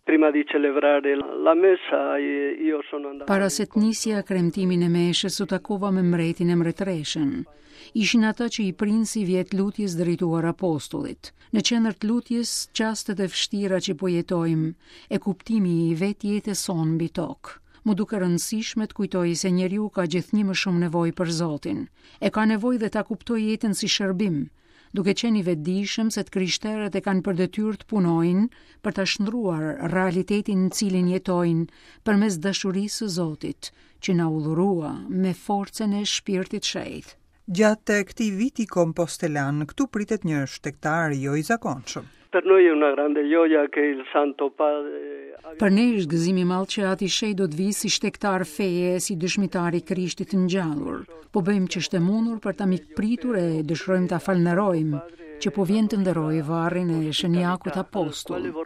Prima di celebrare la messa io sono andato. Para se të nisja kremtimin e meshës, u takova me mbretin e mbretëreshen. Ishin ata që i prinë si vjet lutjes drejtuar apostullit. Në qendër të lutjes, çastet e vështira që po jetojmë, e kuptimi i vetë jetës sonë mbi tokë. Mu duke rëndësishme të kujtoj se njeriu ka gjithnjë më shumë nevojë për Zotin. E ka nevojë dhe ta kuptoj jetën si shërbim, duke qenë i vetëdijshëm se të krishterët e kanë për detyrë të punojnë për ta shndruar realitetin në cilin jetojnë përmes dashurisë së Zotit, që na udhërua me forcën e Shpirtit Shenjtë. Gjatë këtij viti kompostelan, këtu pritet një shtektar jo i zakonshëm. Per noi è una grande gioia che il Santo Padre. Për ne është gëzim i madh që Ati Shej do të vijë si shtektar feje, si dëshmitar i Krishtit të ngjallur. Po bëjmë ç'është e mundur për ta mikpritur e dëshirojmë ta falënderojmë që po vjen të nderojë varrin e shenjakut apostull.